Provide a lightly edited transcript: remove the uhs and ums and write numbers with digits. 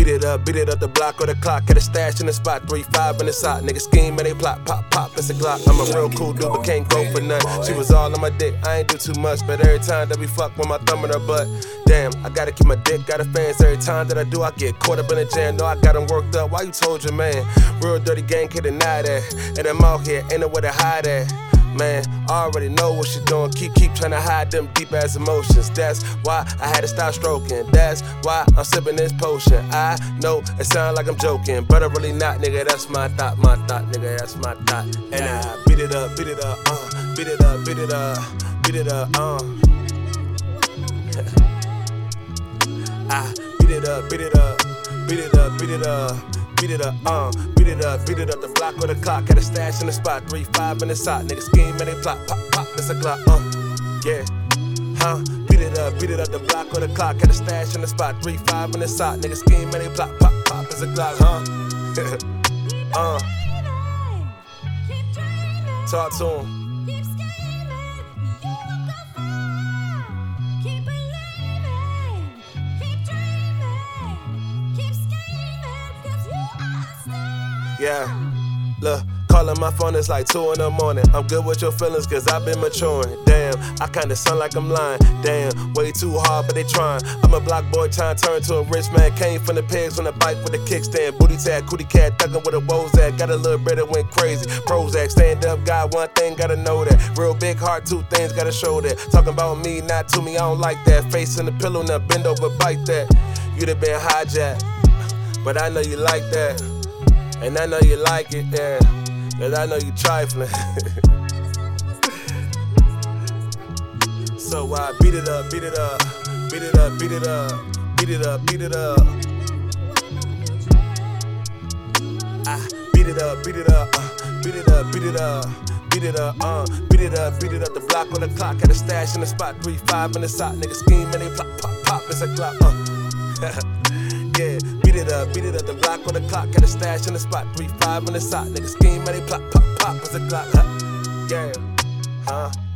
beat it up the block or the clock. At a stash in the spot, 3-5 in the sock. Niggas scheme and they plot, pop, pop, it's a Glock. I'm a real cool dude, but can't go for none. She was all on my dick, I ain't do too much, but every time that we fuck with my thumb in her butt. Damn, I gotta keep my dick out of fans. Every time that I do, I get caught up in a jam. No, I got them worked up. Why you told your man? Real dirty gang, can't deny that. And I'm out here, ain't nowhere to hide at. Man, I already know what she doing. Keep tryna hide them deep ass emotions. That's why I had to stop stroking. That's why I'm sipping this potion. I know it sound like I'm joking, but I'm really not, nigga. That's my thought, nigga. That's my thought. And I beat it up, beat it up, beat it up, beat it up, beat it up, I beat it up, beat it up, beat it up, beat it up. Beat it up, beat it up the block or the clock. At a stash in the spot, 3-5 in the sock. Niggas scheme and they plot, pop, pop, it's a Glock, yeah, beat it up the block or the clock. At a stash in the spot, 3-5 in the sock. Niggas scheme and they plot, pop, pop, it's a Glock, Talk to him. Yeah, look, calling my phone, it's like 2 in the morning. I'm good with your feelings, cause I've been maturing. Damn, I kinda sound like I'm lying. Damn, way too hard, but they trying. I'm a block boy trying to turn to a rich man. Came from the pigs on the bike with a kickstand. Booty tag, cootie cat, thuggin' with a woes at. Got a little bit that went crazy. Prozac, stand up guy, one thing, gotta know that. Real big heart, 2 things, gotta show that. Talking about me, not to me, I don't like that. Face in the pillow, now bend over, bite that. You'd have been hijacked, but I know you like that. And I know you like it, yeah, cause I know you trifling. So I beat it up, beat it up, beat it up, beat it up, beat it up, beat it up. I beat it up, beat it up, beat it up, beat it up, beat it up, beat it up, beat it up the block on the clock. At a stash in the spot, 3-5 in the sock. Niggas scheme and they plop, pop, pop, it's a Glock, yeah, beat it up the block on the clock. At a stash in the spot, 3-5 in the sock. Niggas scheme and they plop, pop, pop, it's a Glock, yeah,